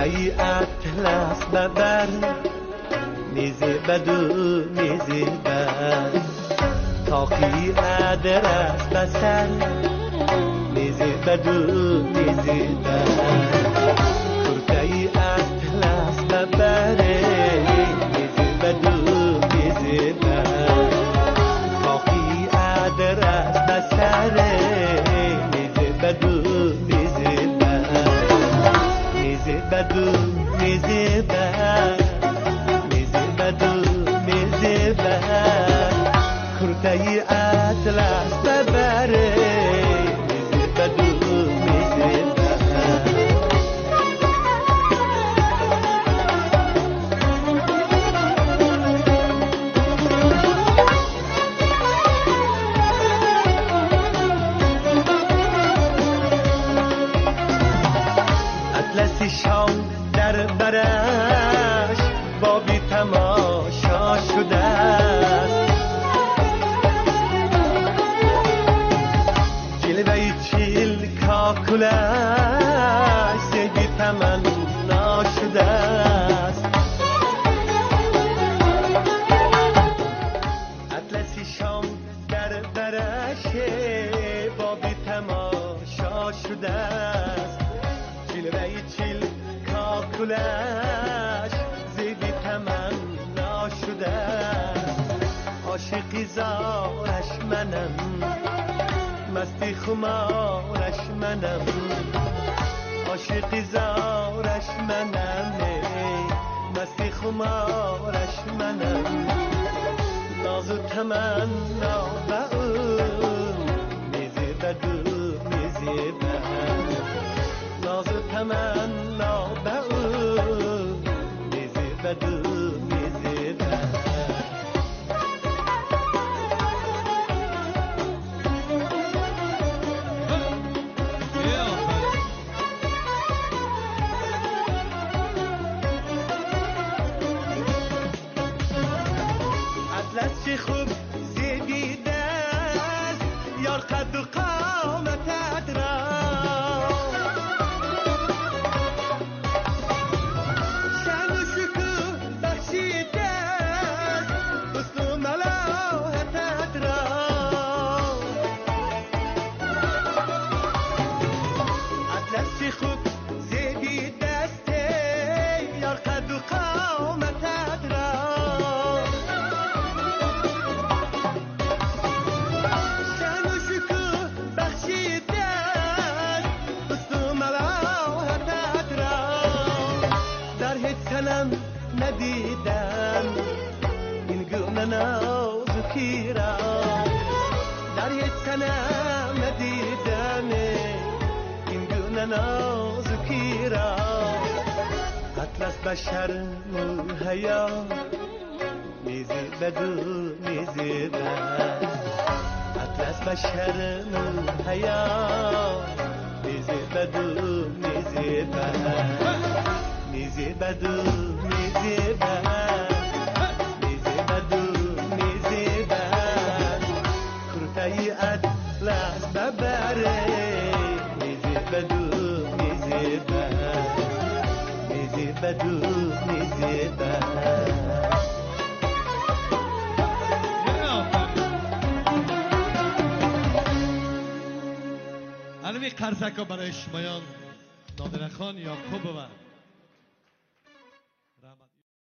kurtayı atlas beber nizi bedu nizi ber taqi adras beser nizi bedu nizi ber kurtayı atlas beber nizi bedu nizi ber taqi adras beser nizi bedu nizi ber nizi bedu nizi ber nizi bedu nizi ber kurtayı atlas beber nizi bedu nizi ber اطلسی شام در برش بابی تماشا شده است جلوه چیل کاکولش زیبی تمنا شده است اطلسی شام در برش بابی تماشا شده است جلوه چیل کاکولش زیبی تمنا شده عاشقی زارش منم مستی خمارش منم عاشقی زارش منم مستی خمارش منم ناز و تمنا به او میزی بدو میزی به ناز و تمنا به او میزی بدو میزی به اطلس چه خوب زیبیده است یار قد و قامتت را شن و شکوه بخشیده است حسن و ملاحتت را اطلس چه خوب زیبیده است یار قد و قامتت را شن و شکوه بخشیده است حسن و ملاحتت را در هیچ تنم ندیدم این گونه نازکی را در هیچ تنم ندیدم این گونه نازکی را اطلس بشر حیا میزی بدو میزی بر اطلس بشر حیا میزی بدو میزی بر میزی بدو میزی بر میزی بدو میزی بر kurtayı atlas beber میزی بدو میزی بر میزی بدو میزی بر الان قرصک ها برای شمایان نادر خان یعقوب و